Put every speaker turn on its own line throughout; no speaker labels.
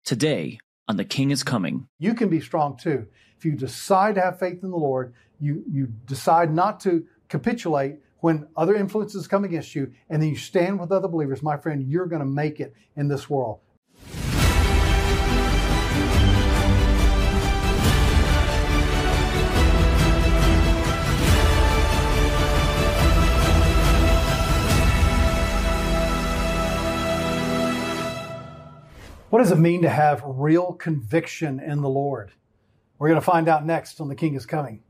today on The King is Coming.
You can be strong too. If you decide to have faith in the Lord, you decide not to capitulate when other influences come against you, and then you stand with other believers, my friend, you're going to make it in this world. What does it mean to have real conviction in the Lord? We're going to find out next on The King is Coming.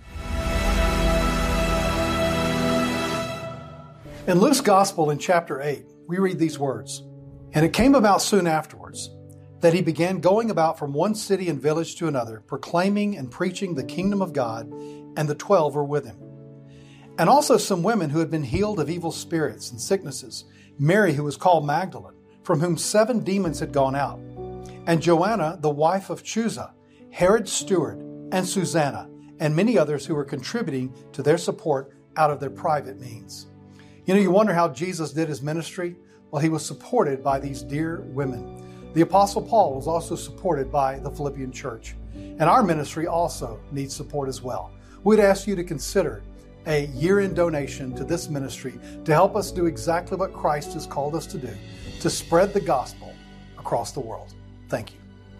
In Luke's Gospel in chapter 8, we read these words, "And it came about soon afterwards that he began going about from one city and village to another, proclaiming and preaching the kingdom of God, and the 12 were with him. And also some women who had been healed of evil spirits and sicknesses, Mary who was called Magdalene, from whom 7 demons had gone out, and Joanna, the wife of Chuza, Herod's steward, and Susanna, and many others who were contributing to their support out of their private means." You know, you wonder how Jesus did his ministry? Well, he was supported by these dear women. The Apostle Paul was also supported by the Philippian church. And our ministry also needs support as well. We'd ask you to consider a year-end donation to this ministry to help us do exactly what Christ has called us to do, to spread the gospel across the world. Thank you.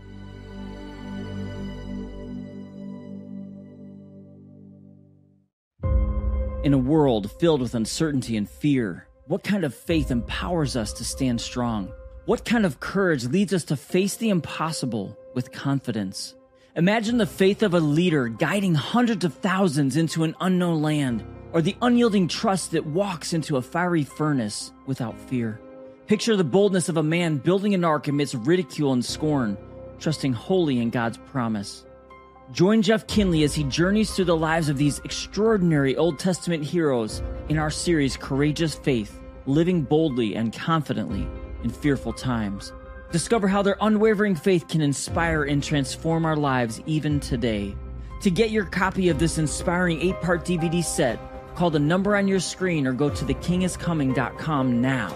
In a world filled with uncertainty and fear, what kind of faith empowers us to stand strong? What kind of courage leads us to face the impossible with confidence? Imagine the faith of a leader guiding hundreds of thousands into an unknown land, or the unyielding trust that walks into a fiery furnace without fear. Picture the boldness of a man building an ark amidst ridicule and scorn, trusting wholly in God's promise. Join Jeff Kinley as he journeys through the lives of these extraordinary Old Testament heroes in our series, Courageous Faith, Living Boldly and Confidently in Fearful Times. Discover how their unwavering faith can inspire and transform our lives even today. To get your copy of this inspiring 8-part DVD set, call the number on your screen or go to thekingiscoming.com now.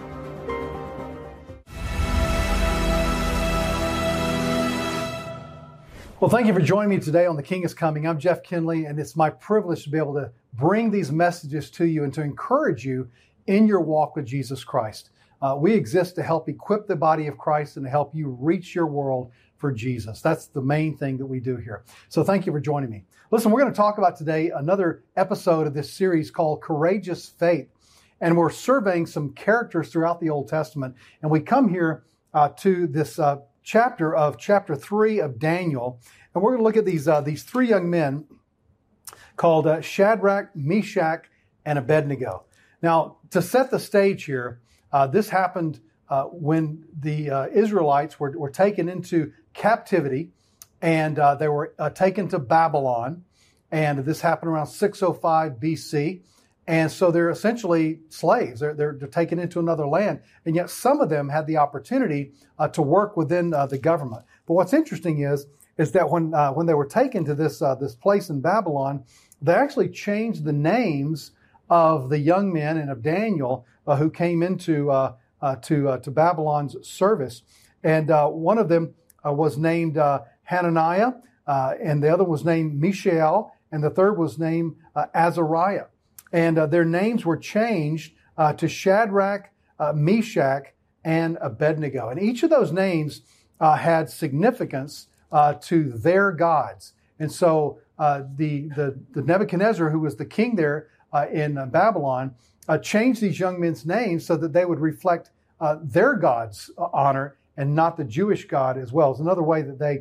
Well, thank you for joining me today on The King is Coming. I'm Jeff Kinley, and it's my privilege to be able to bring these messages to you and to encourage you in your walk with Jesus Christ. We exist to help equip the body of Christ and to help you reach your world for Jesus. That's the main thing that we do here. So thank you for joining me. Listen, we're going to talk about today another episode of this series called Courageous Faith. And we're surveying some characters throughout the Old Testament. And we come here to this chapter 3 of Daniel, and we're going to look at these 3 young men called Shadrach, Meshach, and Abednego. Now, to set the stage here, this happened when the Israelites were taken into captivity, and they were taken to Babylon, and this happened around 605 BC. And so they're essentially slaves. They're taken into another land. And yet some of them had the opportunity to work within the government. But what's interesting is that when they were taken to this place in Babylon, they actually changed the names of the young men and of Daniel who came into to Babylon's service. And one of them was named Hananiah, and the other was named Mishael, and the third was named Azariah. And their names were changed to Shadrach, Meshach, and Abednego. And each of those names had significance to their gods. And so the Nebuchadnezzar, who was the king there in Babylon, changed these young men's names so that they would reflect their God's honor and not the Jewish God as well. It's another way that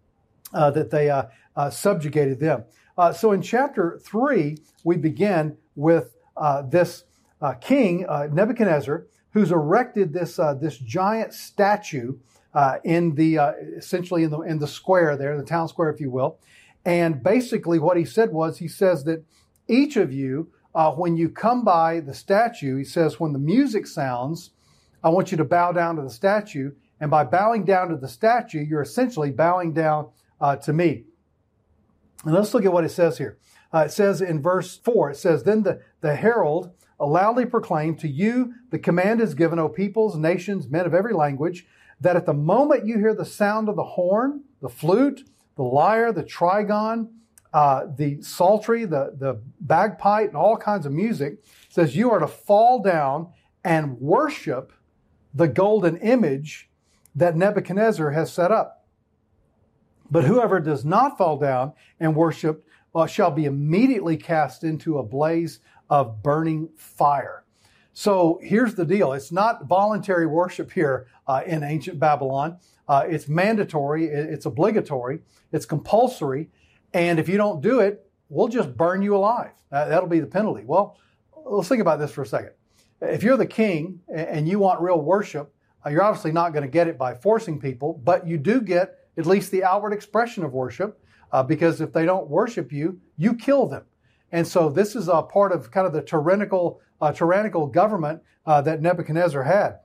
they subjugated them. So in chapter 3, we begin with this king, Nebuchadnezzar, who's erected this giant statue in the essentially in the square there, the town square, if you will. And basically what he said was, he says that each of you, when you come by the statue, he says, when the music sounds, I want you to bow down to the statue. And by bowing down to the statue, you're essentially bowing down to me. And let's look at what it says here. It says in verse 4, it says, then the herald loudly proclaimed, to you the command is given, O peoples, nations, men of every language, that at the moment you hear the sound of the horn, the flute, the lyre, the trigon, the psaltery, the bagpipe, and all kinds of music, it says you are to fall down and worship the golden image that Nebuchadnezzar has set up. But whoever does not fall down and worship shall be immediately cast into a blaze of burning fire. So here's the deal. It's not voluntary worship here in ancient Babylon. It's mandatory. It's obligatory. It's compulsory. And if you don't do it, we'll just burn you alive. That'll be the penalty. Well, let's think about this for a second. If you're the king and you want real worship, you're obviously not going to get it by forcing people, but you do get at least the outward expression of worship, because if they don't worship you, you kill them. And so this is a part of kind of the tyrannical government that Nebuchadnezzar had.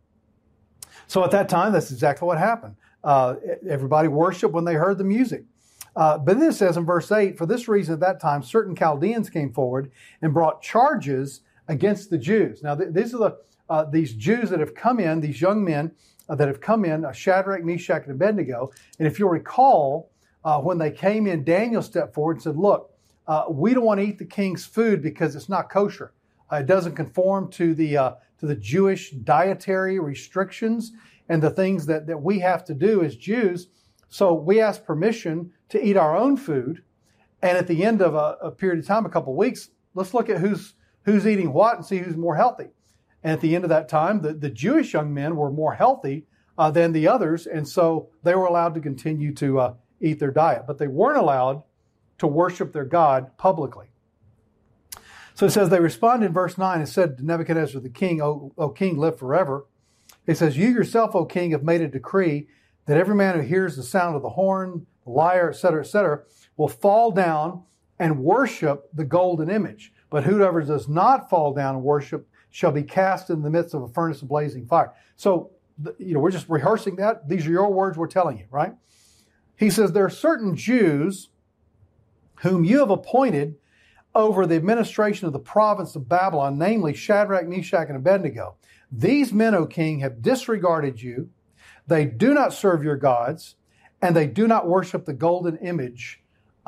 So at that time, that's exactly what happened. Everybody worshiped when they heard the music. But then it says in verse 8, for this reason at that time, certain Chaldeans came forward and brought charges against the Jews. Now, these are these Jews that have come in, these young men that have come in, Shadrach, Meshach, and Abednego. And if you'll recall, when they came in, Daniel stepped forward and said, look, we don't want to eat the king's food because it's not kosher. It doesn't conform to the Jewish dietary restrictions and the things that we have to do as Jews. So we asked permission to eat our own food. And at the end of a period of time, a couple of weeks, let's look at who's eating what and see who's more healthy. And at the end of that time, the Jewish young men were more healthy than the others. And so they were allowed to continue to eat their diet. But they weren't allowed to worship their God publicly. So it says, they responded in verse 9 and said to Nebuchadnezzar the king, O king, live forever. It says, you yourself, O king, have made a decree that every man who hears the sound of the horn, the lyre, etc., will fall down and worship the golden image. But whoever does not fall down and worship shall be cast in the midst of a furnace of blazing fire. So, we're just rehearsing that. These are your words we're telling you, right? He says, there are certain Jews whom you have appointed over the administration of the province of Babylon, namely Shadrach, Meshach, and Abednego. These men, O king, have disregarded you. They do not serve your gods, and they do not worship the golden image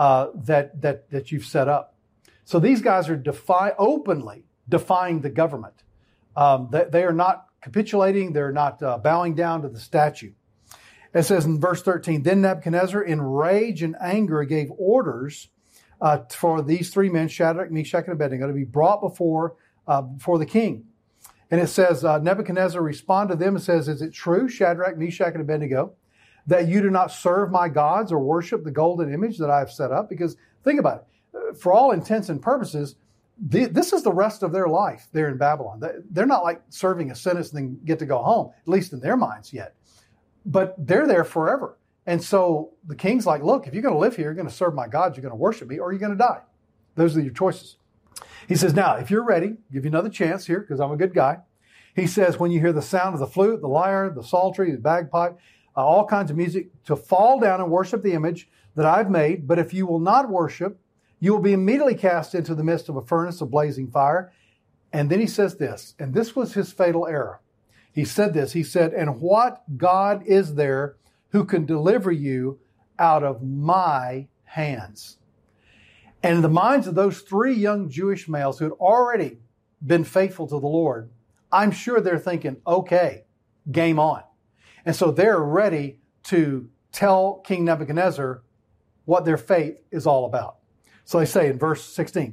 that you've set up. So these guys are openly defying the government. They are not capitulating. They're not bowing down to the statue. It says in verse 13, then Nebuchadnezzar, in rage and anger, gave orders for these three men, Shadrach, Meshach, and Abednego, to be brought before the king. And it says, Nebuchadnezzar responded to them and says, is it true, Shadrach, Meshach, and Abednego, that you do not serve my gods or worship the golden image that I have set up? Because think about it. For all intents and purposes, this is the rest of their life there in Babylon. They're not like serving a sentence and then get to go home, at least in their minds yet. But they're there forever. And so the king's like, look, if you're going to live here, you're going to serve my gods, you're going to worship me, or you're going to die. Those are your choices. He says, now, if you're ready, give you another chance here because I'm a good guy. He says, when you hear the sound of the flute, the lyre, the psaltery, the bagpipe, all kinds of music, to fall down and worship the image that I've made. But if you will not worship, you will be immediately cast into the midst of a furnace of blazing fire. And then he says this, and this was his fatal error. He said this, he said, and what God is there who can deliver you out of my hands? And in the minds of those three young Jewish males who had already been faithful to the Lord, I'm sure they're thinking, okay, game on. And so they're ready to tell King Nebuchadnezzar what their faith is all about. So they say in verse 16,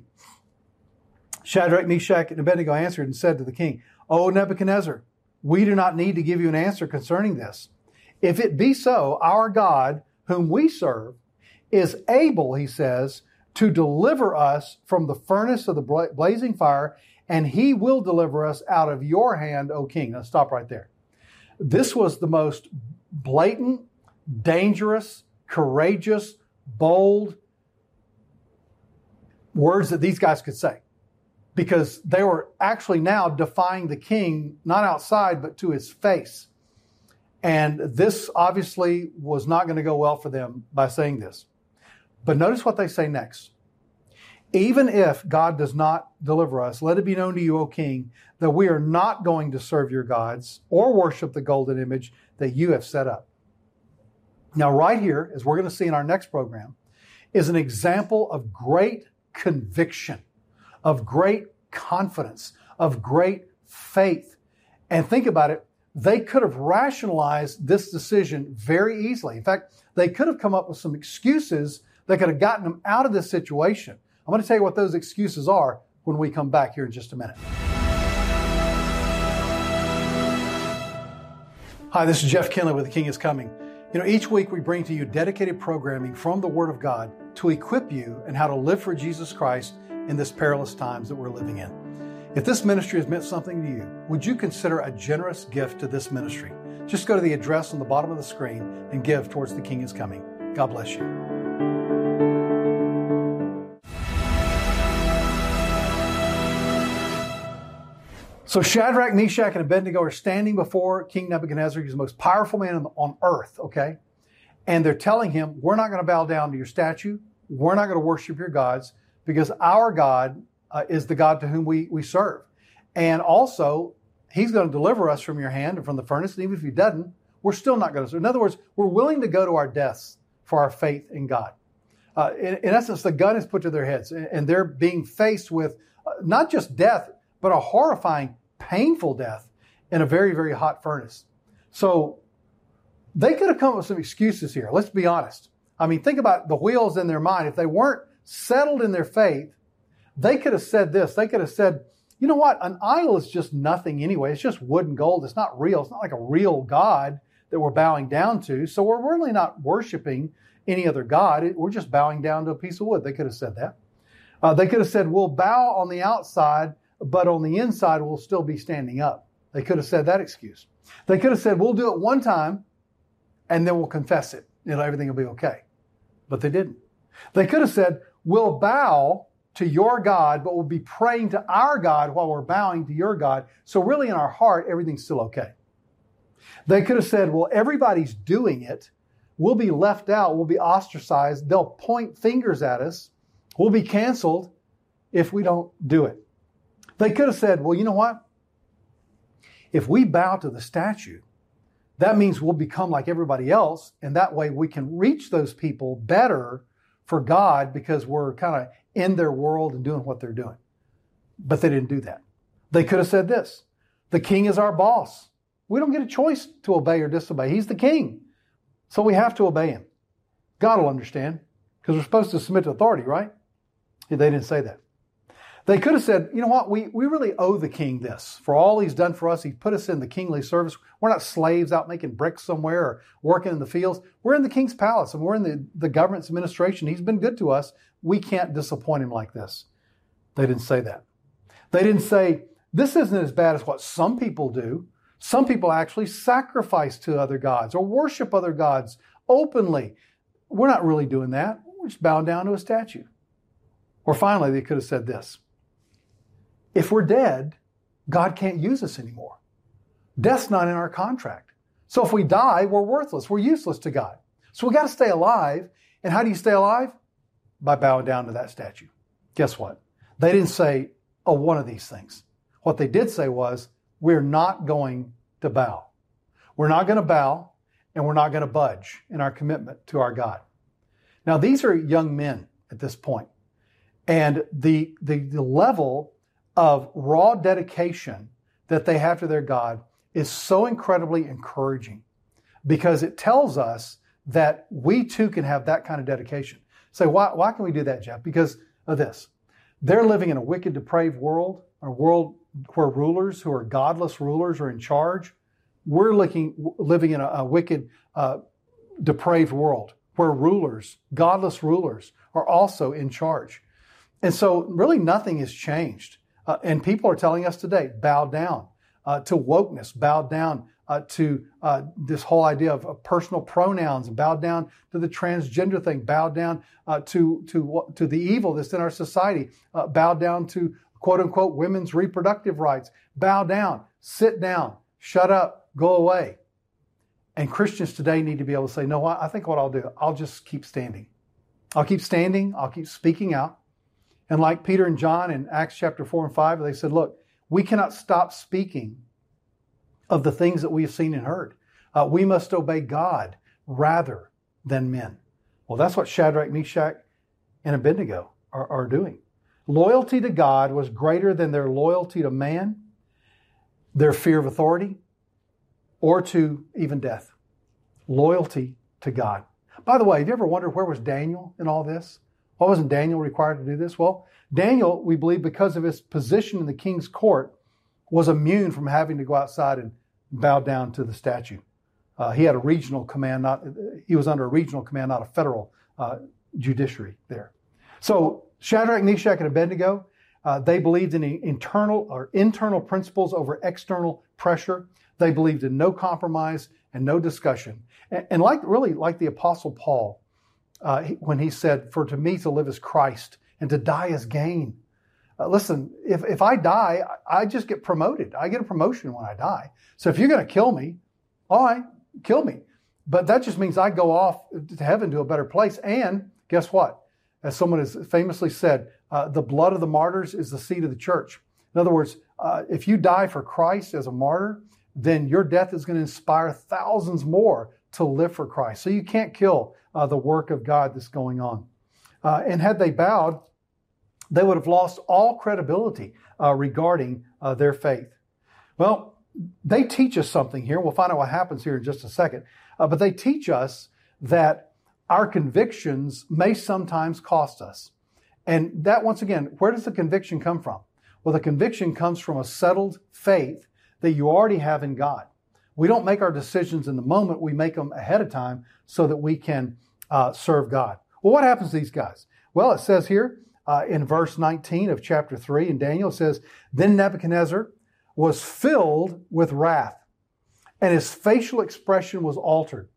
Shadrach, Meshach, and Abednego answered and said to the king, O Nebuchadnezzar, we do not need to give you an answer concerning this. If it be so, our God, whom we serve, is able, he says, to deliver us from the furnace of the blazing fire, and he will deliver us out of your hand, O king. Now stop right there. This was the most blatant, dangerous, courageous, bold words that these guys could say, because they were actually now defying the king, not outside, but to his face. And this obviously was not going to go well for them by saying this. But notice what they say next. Even if God does not deliver us, let it be known to you, O king, that we are not going to serve your gods or worship the golden image that you have set up. Now, right here, as we're going to see in our next program, is an example of great conviction, of great confidence, of great faith. And think about it, they could have rationalized this decision very easily. In fact, they could have come up with some excuses that could have gotten them out of this situation. I'm going to tell you what those excuses are when we come back here in just a minute. Hi, this is Jeff Kinley with The King is Coming. Each week we bring to you dedicated programming from the Word of God to equip you in how to live for Jesus Christ in this perilous times that we're living in. If this ministry has meant something to you, would you consider a generous gift to this ministry? Just go to the address on the bottom of the screen and give towards The King is Coming. God bless you. So Shadrach, Meshach, and Abednego are standing before King Nebuchadnezzar. He's the most powerful man on earth, okay? And they're telling him, we're not going to bow down to your statue. We're not going to worship your gods because our God is the God to whom we serve. And also, he's going to deliver us from your hand and from the furnace. And even if he doesn't, we're still not going to serve. In other words, we're willing to go to our deaths for our faith in God. In essence, the gun is put to their heads. And they're being faced with not just death, but a horrifying, painful death in a very, very hot furnace. So they could have come up with some excuses here. Let's be honest. I mean, think about the wheels in their mind. If they weren't settled in their faith, they could have said this. They could have said, you know what? An idol is just nothing anyway. It's just wood and gold. It's not real. It's not like a real God that we're bowing down to. So we're really not worshiping any other God. We're just bowing down to a piece of wood. They could have said that. They could have said, we'll bow on the outside, but on the inside, we'll still be standing up. They could have said that excuse. They could have said, we'll do it one time, and then we'll confess it. Everything will be okay. But they didn't. They could have said, we'll bow to your God, but we'll be praying to our God while we're bowing to your God. So really in our heart, everything's still okay. They could have said, well, everybody's doing it. We'll be left out. We'll be ostracized. They'll point fingers at us. We'll be canceled if we don't do it. They could have said, well, you know what? If we bow to the statue, that means we'll become like everybody else, and that way we can reach those people better for God because we're kind of in their world and doing what they're doing. But they didn't do that. They could have said this, the king is our boss. We don't get a choice to obey or disobey. He's the king. So we have to obey him. God will understand because we're supposed to submit to authority, right? They didn't say that. They could have said, you know what, we really owe the king this. For all he's done for us, he's put us in the kingly service. We're not slaves out making bricks somewhere or working in the fields. We're in the king's palace and we're in the government's administration. He's been good to us. We can't disappoint him like this. They didn't say that. They didn't say, this isn't as bad as what some people do. Some people actually sacrifice to other gods or worship other gods openly. We're not really doing that. We're just bowing down to a statue. Or finally, they could have said this. If we're dead, God can't use us anymore. Death's not in our contract. So if we die, we're worthless. We're useless to God. So we got to stay alive. And how do you stay alive? By bowing down to that statue. Guess what? They didn't say, oh, one of these things. What they did say was, we're not going to bow. We're not going to bow, and we're not going to budge in our commitment to our God. Now, these are young men at this point. And the level of raw dedication that they have to their God is so incredibly encouraging because it tells us that we too can have that kind of dedication. So why can we do that, Jeff? Because of this. They're living in a wicked, depraved world, a world where rulers who are godless rulers are in charge. We're living in a wicked, depraved world where rulers, godless rulers, are also in charge. And so really nothing has changed. And people are telling us today, bow down to wokeness, bow down to this whole idea of personal pronouns, bow down to the transgender thing, bow down to the evil that's in our society, bow down to quote unquote women's reproductive rights, bow down, sit down, shut up, go away. And Christians today need to be able to say, no, I think what I'll do, I'll just keep standing. I'll keep standing, I'll keep speaking out. And like Peter and John in Acts chapter 4 and 5, they said, look, we cannot stop speaking of the things that we have seen and heard. We must obey God rather than men. Well, that's what Shadrach, Meshach, and Abednego are doing. Loyalty to God was greater than their loyalty to man, their fear of authority, or to even death. Loyalty to God. By the way, have you ever wondered where was Daniel in all this? Why wasn't Daniel required to do this? Well, Daniel, we believe because of his position in the king's court, was immune from having to go outside and bow down to the statue. He had a regional command, he was under a regional command, not a federal judiciary there. So Shadrach, Meshach, and Abednego, they believed in internal principles over external pressure. They believed in no compromise and no discussion. And like the Apostle Paul, when he said, "For to me to live is Christ, and to die is gain." Listen, if I die, I just get promoted. I get a promotion when I die. So if you're going to kill me, all right, kill me. But that just means I go off to heaven to a better place. And guess what? As someone has famously said, the blood of the martyrs is the seed of the church. In other words, if you die for Christ as a martyr, then your death is going to inspire thousands more to live for Christ. So you can't kill the work of God that's going on. And had they bowed, they would have lost all credibility regarding their faith. Well, they teach us something here. We'll find out what happens here in just a second. But they teach us that our convictions may sometimes cost us. And that, once again, where does the conviction come from? Well, the conviction comes from a settled faith that you already have in God. We don't make our decisions in the moment. We make them ahead of time so that we can serve God. Well, what happens to these guys? Well, it says here in verse 19 of chapter 3 in Daniel, it says, "Then Nebuchadnezzar was filled with wrath, and his facial expression was altered."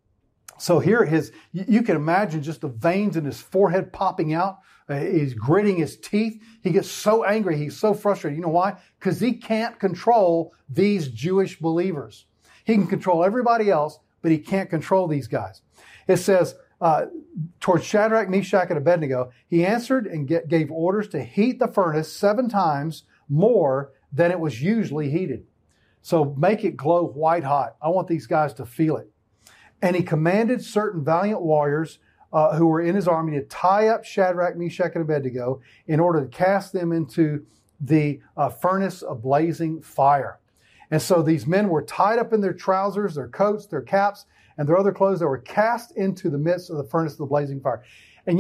So here you can imagine just the veins in his forehead popping out. He's gritting his teeth. He gets so angry. He's so frustrated. You know why? Because he can't control these Jewish believers. He can control everybody else, but he can't control these guys. It says, towards Shadrach, Meshach, and Abednego, he answered and gave orders to heat the furnace 7 times more than it was usually heated. So make it glow white hot. I want these guys to feel it. And he commanded certain valiant warriors who were in his army to tie up Shadrach, Meshach, and Abednego in order to cast them into the furnace of blazing fire. And so these men were tied up in their trousers, their coats, their caps, and their other clothes. They were cast into the midst of the furnace of the blazing fire. And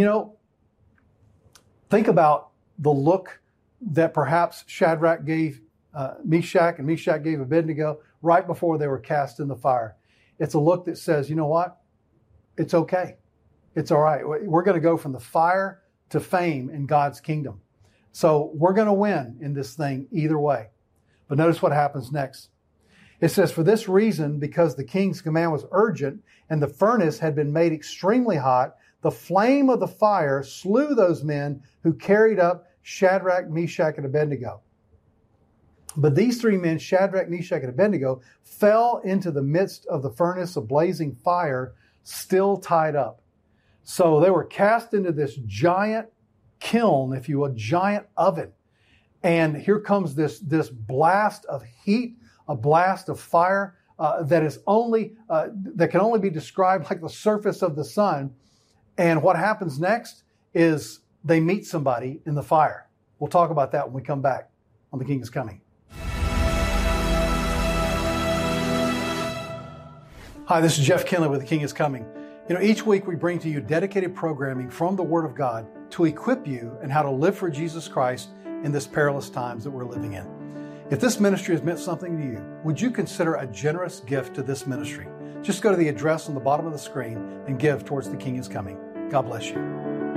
think about the look that perhaps Shadrach gave Meshach and Meshach gave Abednego right before they were cast in the fire. It's a look that says, you know what? It's okay. It's all right. We're going to go from the fire to fame in God's kingdom. So we're going to win in this thing either way. But notice what happens next. It says, "For this reason, because the king's command was urgent and the furnace had been made extremely hot, the flame of the fire slew those men who carried up Shadrach, Meshach, and Abednego. But these 3 men, Shadrach, Meshach, and Abednego, fell into the midst of the furnace of blazing fire, still tied up." So they were cast into this giant kiln, if you will, giant oven. And here comes this blast of heat, a blast of fire that can only be described like the surface of the sun. And what happens next is they meet somebody in the fire. We'll talk about that when we come back on The King is Coming. Hi, this is Jeff Kinley with The King is Coming. Each week we bring to you dedicated programming from the Word of God to equip you in how to live for Jesus Christ in this perilous times that we're living in. If this ministry has meant something to you, would you consider a generous gift to this ministry? Just go to the address on the bottom of the screen and give towards The King is Coming. God bless you.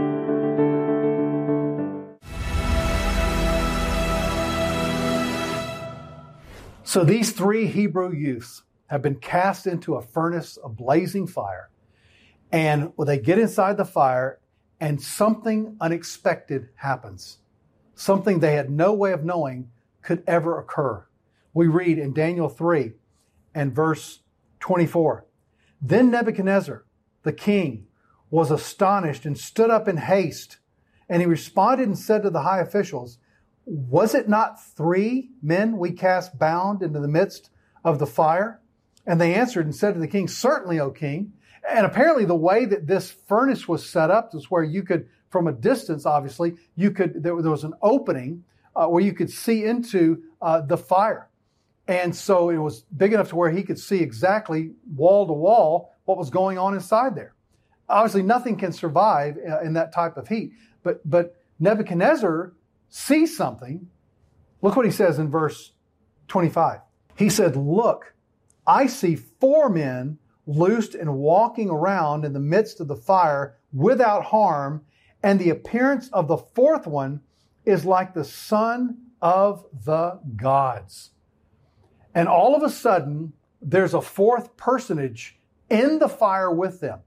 So these 3 Hebrew youths have been cast into a furnace of blazing fire. And they get inside the fire and something unexpected happens. Something they had no way of knowing could ever occur. We read in Daniel 3 and verse 24, "Then Nebuchadnezzar, the king, was astonished and stood up in haste And he responded and said to the high officials, was it not 3 men we cast bound into the midst of the fire? And they answered and said to the king, certainly, O king. And apparently the way that this furnace was set up is where you could, from a distance, obviously, there was an opening where you could see into the fire. And so it was big enough to where he could see exactly wall to wall what was going on inside there. Obviously, nothing can survive in that type of heat. But Nebuchadnezzar sees something. Look what he says in verse 25. He said, look, I see 4 men loosed and walking around in the midst of the fire without harm, and the appearance of the 4th one is like the son of the gods. And all of a sudden, there's a 4th personage in the fire with them.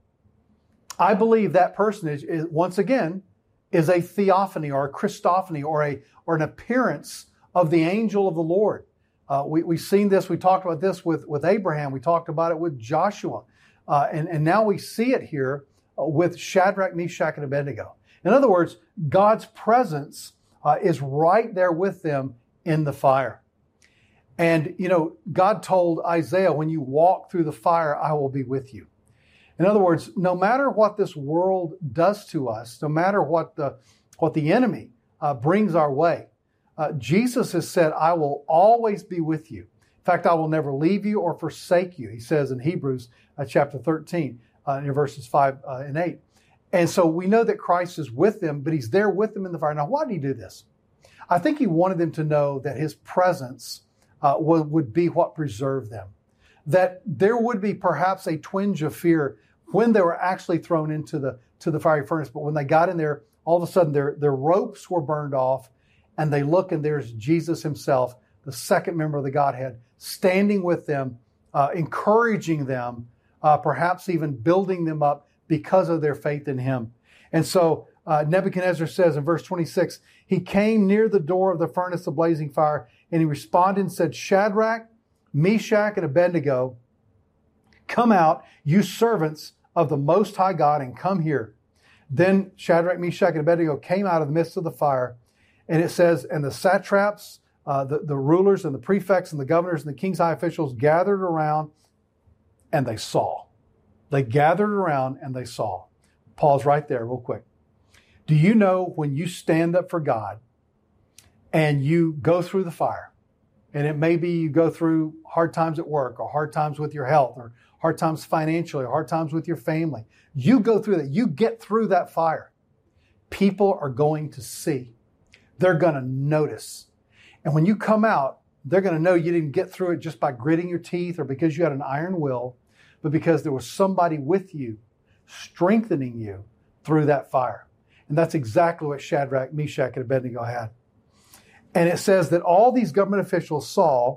I believe that personage is, once again, is a theophany or a Christophany or an appearance of the angel of the Lord. We've seen this. We talked about this with Abraham. We talked about it with Joshua. And now we see it here with Shadrach, Meshach, and Abednego. In other words, God's presence is right there with them in the fire. And, God told Isaiah, when you walk through the fire, I will be with you. In other words, no matter what this world does to us, no matter what the enemy brings our way, Jesus has said, I will always be with you. In fact, I will never leave you or forsake you, he says in Hebrews chapter 13, in verses 5 and 8. And so we know that Christ is with them, but he's there with them in the fire. Now, why did he do this? I think he wanted them to know that his presence would be what preserved them. That there would be perhaps a twinge of fear when they were actually thrown into the fiery furnace. But when they got in there, all of a sudden their ropes were burned off, and they look and there's Jesus himself, the second member of the Godhead, standing with them, encouraging them, perhaps even building them up because of their faith in him. And so Nebuchadnezzar says in verse 26, he came near the door of the furnace of blazing fire, and he responded and said, Shadrach, Meshach, and Abednego, come out, you servants of the Most High God, and come here. Then Shadrach, Meshach, and Abednego came out of the midst of the fire. And it says, and the satraps, the rulers and the prefects and the governors and the king's high officials gathered around, and they saw. They gathered around and they saw. Pause right there real quick. Do you know when you stand up for God and you go through the fire, and it may be you go through hard times at work or hard times with your health or hard times financially or hard times with your family. You go through that. You get through that fire. People are going to see. They're going to notice. And when you come out, they're going to know you didn't get through it just by gritting your teeth or because you had an iron will, but because there was somebody with you, strengthening you through that fire. And that's exactly what Shadrach, Meshach, and Abednego had. And it says that all these government officials saw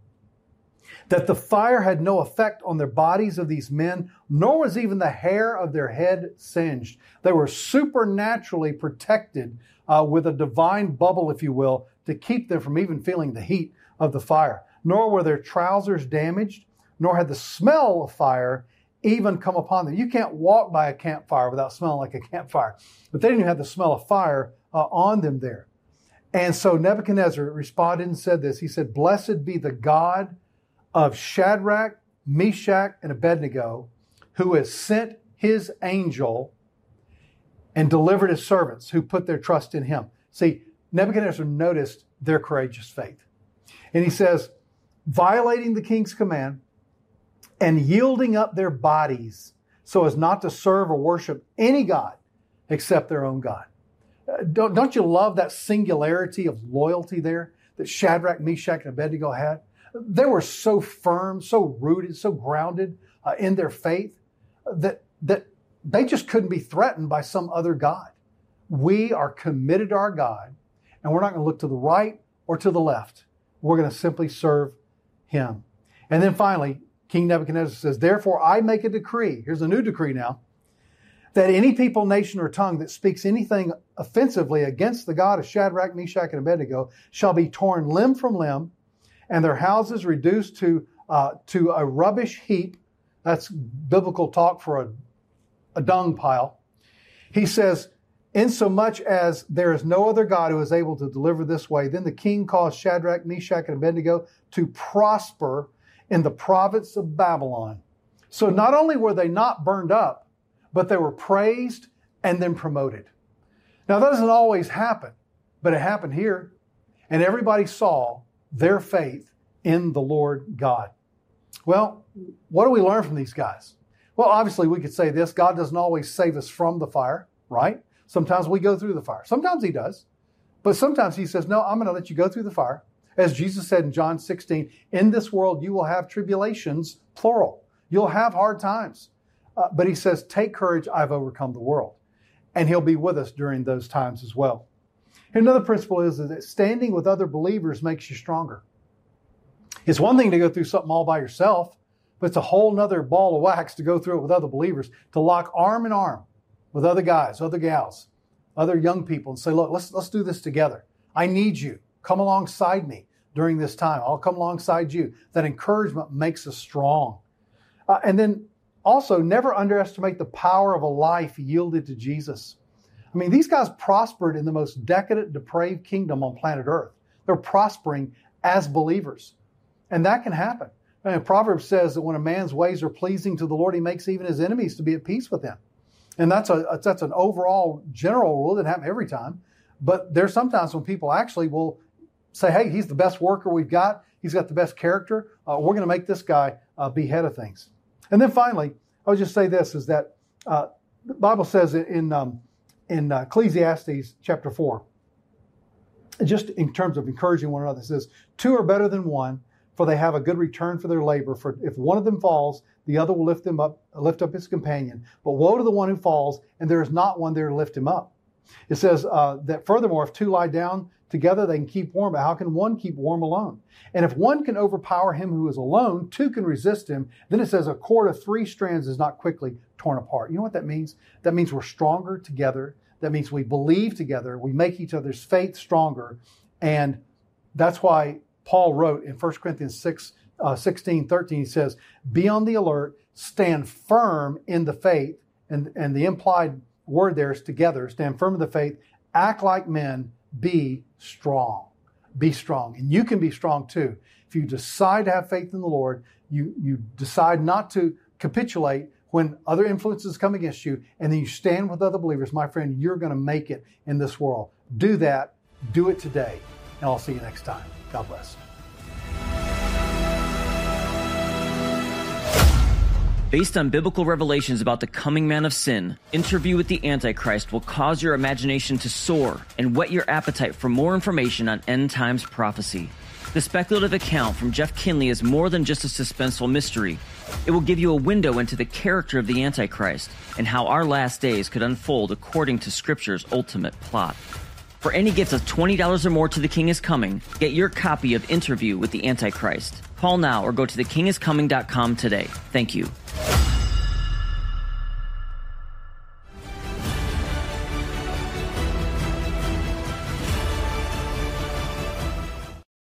that the fire had no effect on their bodies of these men, nor was even the hair of their head singed. They were supernaturally protected with a divine bubble, if you will, to keep them from even feeling the heat of the fire. Nor were their trousers damaged, nor had the smell of fire even come upon them. You can't walk by a campfire without smelling like a campfire. But they didn't even have the smell of fire on them there. And so Nebuchadnezzar responded and said this. He said, blessed be the God of Shadrach, Meshach, and Abednego, who has sent his angel and delivered his servants who put their trust in him. See, Nebuchadnezzar noticed their courageous faith. And he says, violating the king's command and yielding up their bodies so as not to serve or worship any god except their own God. Don't you love that singularity of loyalty there that Shadrach, Meshach, and Abednego had? They were so firm, so rooted, so grounded in their faith that they just couldn't be threatened by some other god. We are committed to our God, and we're not going to look to the right or to the left. We're going to simply serve him. And then finally, King Nebuchadnezzar says, therefore I make a decree. Here's a new decree now. That any people, nation, or tongue that speaks anything offensively against the God of Shadrach, Meshach, and Abednego shall be torn limb from limb, and their houses reduced to a rubbish heap. That's biblical talk for a dung pile. He says, Insomuch as there is no other God who is able to deliver this way, then the king caused Shadrach, Meshach, and Abednego to prosper in the province of Babylon. So not only were they not burned up, but they were praised and then promoted. Now that doesn't always happen, but it happened here. And everybody saw their faith in the Lord God. Well, what do we learn from these guys? Well, obviously we could say this: God doesn't always save us from the fire, right? Sometimes we go through the fire. Sometimes he does. But sometimes he says, no, I'm going to let you go through the fire. As Jesus said in John 16, in this world you will have tribulations, plural. You'll have hard times. But he says, take courage, I've overcome the world. And he'll be with us during those times as well. Another principle is that standing with other believers makes you stronger. It's one thing to go through something all by yourself, but it's a whole nother ball of wax to go through it with other believers, to lock arm in arm with other guys, other gals, other young people, and say, look, let's do this together. I need you. Come alongside me during this time. I'll come alongside you. That encouragement makes us strong. And then also, never underestimate the power of a life yielded to Jesus. I mean, these guys prospered in the most decadent, depraved kingdom on planet Earth. They're prospering as believers. And that can happen. I mean, Proverbs says that when a man's ways are pleasing to the Lord, he makes even his enemies to be at peace with him. And that's an overall general rule that happens every time. But there's sometimes when people actually will say, hey, he's the best worker we've got. He's got the best character. We're going to make this guy be head of things. And then finally, I would just say this, is that the Bible says in Ecclesiastes chapter 4, just in terms of encouraging one another, it says, two are better than one, for they have a good return for their labor. For if one of them falls, the other will lift up his companion. But woe to the one who falls, and there is not one there to lift him up. It says that furthermore, if two lie down together, they can keep warm. But how can one keep warm alone? And if one can overpower him who is alone, two can resist him. Then it says a cord of 3 strands is not quickly torn apart. You know what that means? That means we're stronger together. That means we believe together. We make each other's faith stronger. And that's why Paul wrote in 1 Corinthians 16:13, he says, be on the alert, stand firm in the faith. And the implied word there is together. Stand firm in the faith, act like men, be strong. Be strong. And you can be strong too. If you decide to have faith in the Lord, you decide not to capitulate when other influences come against you, and then you stand with other believers, my friend, you're going to make it in this world. Do that. Do it today. And I'll see you next time. God bless.
Based on biblical revelations about the coming man of sin, Interview with the Antichrist will cause your imagination to soar and whet your appetite for more information on end times prophecy. The speculative account from Jeff Kinley is more than just a suspenseful mystery. It will give you a window into the character of the Antichrist and how our last days could unfold according to Scripture's ultimate plot. For any gift of $20 or more to The King is Coming, get your copy of Interview with the Antichrist. Call now or go to thekingiscoming.com today. Thank you.